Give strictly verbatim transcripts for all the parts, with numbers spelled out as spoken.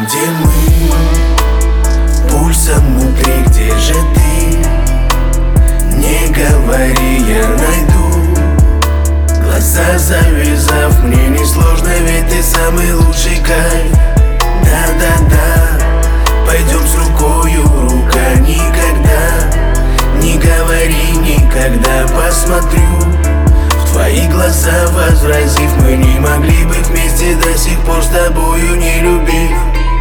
где мы, пульсом внутри, где же ты? Не говори, я найду. Глаза завязав, мне несложно, ведь ты самый лучший кайф. Да-да-да, пойдем с рукою, рука никогда. Не говори никогда, посмотрю в твои глаза, возразив, мы не могли быть вместе до сих пор, с тобою не любив.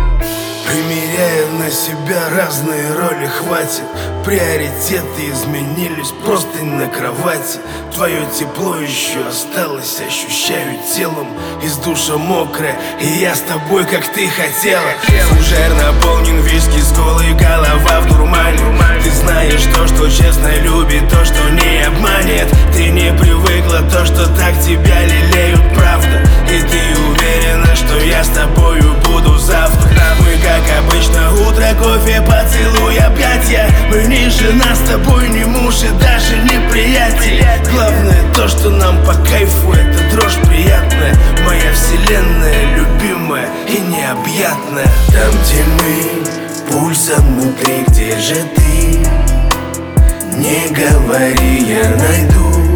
Примеряя на себя разные роли, хватит. Приоритеты изменились, просто на кровати. Твое тепло еще осталось, ощущаю телом. Из душа мокрая, и я с тобой, как ты хотела. Фужер наполнен виски с колой, голова в дурмане. Ты знаешь то, что честно любит, то, что не обманет. Ты не привыкла, то, что так тебя лелеют, правда. И ты уверена, что я с тобою буду завтра. Мы, как обычно, утро, кофе, поцелуй, объятья. Мы не жена с тобой, не муж и даже не приятель. Главное то, что нам по кайфу, это дрожь приятная. Моя вселенная, любимая и необъятная. Там, где мы, пульсом внутри, где же ты? Не говори, я найду.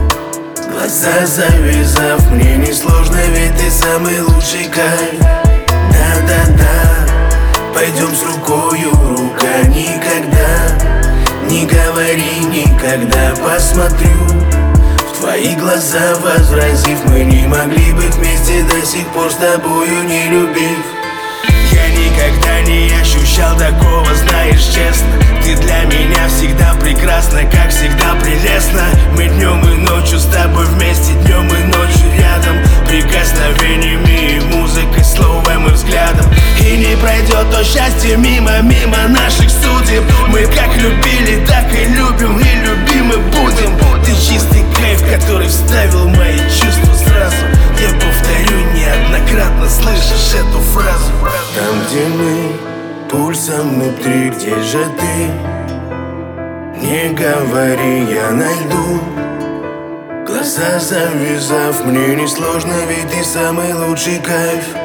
Глаза завязав, мне несложно, ведь ты самый лучший кайф. Да-да-да, пойдем с рукою, рука никогда. Не говори никогда, посмотрю в твои глаза, возразив, мы не могли быть вместе до сих пор, с тобою не любив. Я никогда не ощущал такого, знаешь, честно. Ты для меня всегда прекрасна, как всегда прелестна. Мы днем и ночью с тобой вместе, днем и ночью рядом. Прикосновениями и музыкой, словом и взглядом. И не пройдет то счастье мимо, мимо наших судеб. Мы как любили, так и любим, и любимы будем. Ты чистый кайф, который вставил мои чувства сразу. Я повторю неоднократно, слышишь эту фразу? Там, где мы, пульсом внутри, где же ты? Не говори, я найду. Глаза завязав, мне несложно, ведь ты самый лучший кайф.